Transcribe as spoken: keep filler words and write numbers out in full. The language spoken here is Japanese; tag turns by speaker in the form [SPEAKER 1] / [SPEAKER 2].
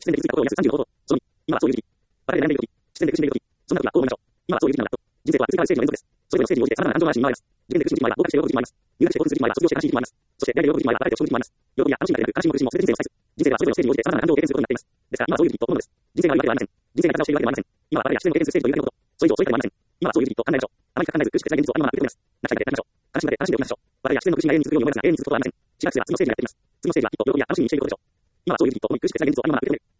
[SPEAKER 1] 必然的についたことを約さんじゅうの方法。そのに、今はそういう時期。我々で悩んでいる時、必然で苦しんでいる時、そんなことはどう思いましょう。今はそういう時期なんだと。人生とは移り変わるステージの連続です。それぞれのステージに応じて様々な感情の嵐に見舞われます。自分で苦しむ時もあれば、合格して喜ぶ時もあります。入学して興奮する時もあれば、卒業して悲しい時もあります。そして、やりで喜ぶ時もあれば、誰で落ち込む時もあります。喜びや楽しみが出る、悲しみも苦しみも全て人生のサイズ。人生はそれぞれのステージに応じて様々な感情を経験することになっています。ですから、今はそういう時期と思うのです。人生が悪いわけではありません。人生が形をしているわけでもありません。今は我々が必然の経験するステージというだけのこと。それ以上そういうことでもありません。今はそういう時期と考えましょう。あまり深く考えず苦しく辛い現実をありのまま受け止めます。泣きだけで泣きましょう。悲しみだけ悲しんでおきましょう。我々が必然の苦しみが永遠に続くように思いますが、永遠に続くことはありません。しばらくすれば次のステージにやってきます。次のステージはきっと喜びや楽しみに満ちていることでしょう。今はそういう時期と思い苦しく辛い現実をありのまま受け止める。